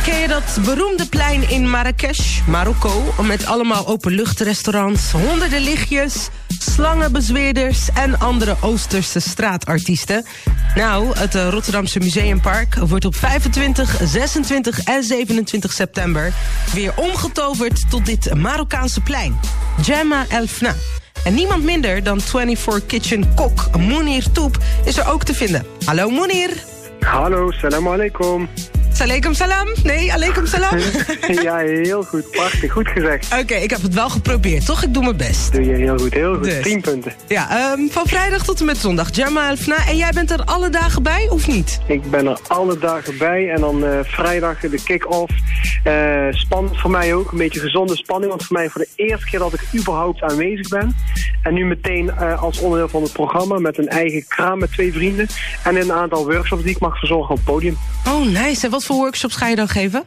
ken je dat beroemde plein in Marrakesh, Marokko, met allemaal openluchtrestaurants, honderden lichtjes, slangenbezweerders en andere Oosterse straatartiesten? Nou, het Rotterdamse Museumpark wordt op 25, 26 en 27 september weer omgetoverd tot dit Marokkaanse plein, Jemaa El Fna. En niemand minder dan 24 Kitchen kok Mounir Toep is er ook te vinden. Hallo Mounir. Hallo, salam alaikum. Alaikum salam? Nee, alaikum salam? Ja, heel goed. Prachtig. Goed gezegd. Oké, ik heb het wel geprobeerd, toch? Ik doe mijn best. Doe je heel goed, heel goed. Dus. 10 punten. Ja, van vrijdag tot en met zondag. Jemaa El Fna. En jij bent er alle dagen bij, of niet? Ik ben er alle dagen bij. En dan vrijdag de kick-off. Spannend voor mij ook. Een beetje gezonde spanning. Want voor mij voor de eerste keer dat ik überhaupt aanwezig ben. En nu meteen als onderdeel van het programma. Met een eigen kraam met 2 vrienden. En een aantal workshops die ik mag verzorgen op het podium. Oh, nice. En wat voor workshops ga je dan geven?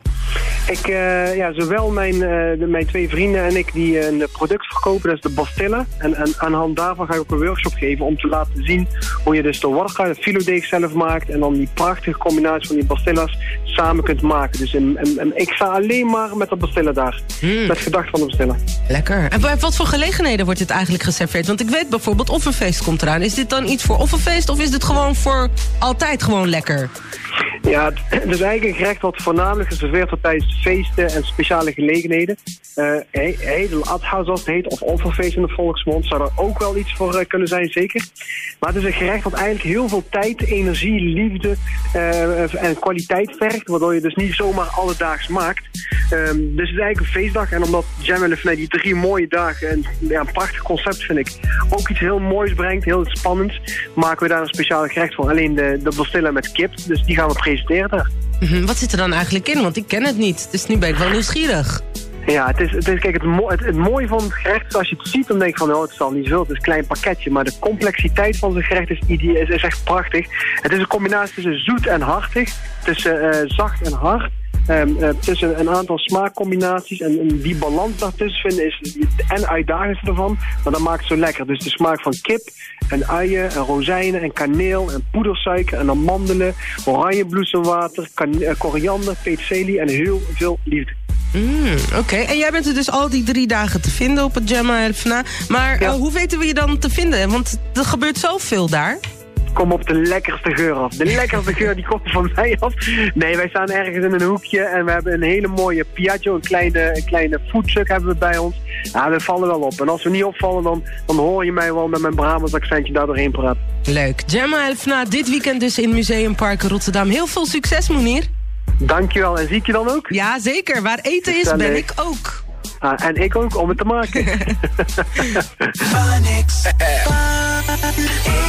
Zowel mijn 2 vrienden en ik die een product verkopen, dat is de Bastilla. En aan de hand daarvan ga ik ook een workshop geven om te laten zien hoe je dus de warga, de filodeeg zelf maakt en dan die prachtige combinatie van die Bastilla's samen kunt maken. Dus ik sta alleen maar met de Bastilla daar. Met gedacht van de Bastilla. Lekker. En bij wat voor gelegenheden wordt dit eigenlijk geserveerd? Want ik weet bijvoorbeeld Offerfeest komt eraan. Is dit dan iets voor Offerfeest of is dit gewoon voor altijd gewoon lekker? Ja, het is eigenlijk een gerecht wat voornamelijk geserveerd wordt tijdens feesten en speciale gelegenheden. Eid al-Adha zoals het heet, of offerfeest in de volksmond, zou er ook wel iets voor kunnen zijn, zeker. Maar het is een gerecht wat eigenlijk heel veel tijd, energie, liefde en kwaliteit vergt, waardoor je dus niet zomaar alledaags maakt. Dus het is eigenlijk een feestdag en omdat Jemaa El Fna die 3 mooie dagen, een prachtig concept vind ik, ook iets heel moois brengt, heel spannends, maken we daar een speciaal gerecht voor. Alleen de Bastilla met kip, dus die gaan we presenteren daar. Wat zit er dan eigenlijk in? Want ik ken het niet, dus nu ben ik wel nieuwsgierig. Ja, het mooie van het gerecht is als je het ziet, dan denk je van, het is al niet veel, het is een klein pakketje. Maar de complexiteit van het gerecht is echt prachtig. Het is een combinatie tussen zoet en hartig, tussen zacht en hard. Tussen een aantal smaakcombinaties en die balans daartussen vinden is en uitdagend ervan, maar dat maakt het zo lekker. Dus de smaak van kip en uien en rozijnen en kaneel en poedersuiker en amandelen, oranjebloesemwater, koriander, peterselie en heel veel liefde. Oké. En jij bent er dus al die 3 dagen te vinden op het Jemaa El Fna. Maar hoe weten we je dan te vinden? Want er gebeurt zoveel daar. Kom op de lekkerste geur af. De lekkerste geur die komt van mij af. Nee, wij staan ergens in een hoekje en we hebben een hele mooie Piaggio, een kleine foodtruck hebben we bij ons. Ja, we vallen wel op. En als we niet opvallen, dan hoor je mij wel met mijn Brabants accentje daar doorheen praten. Leuk. Jemaa El Fna dit weekend dus in Museumpark Rotterdam. Heel veel succes, Mounir. Dankjewel. En zie ik je dan ook? Ja, zeker. Waar eten is, ben ik ook. En ik ook, om het te maken.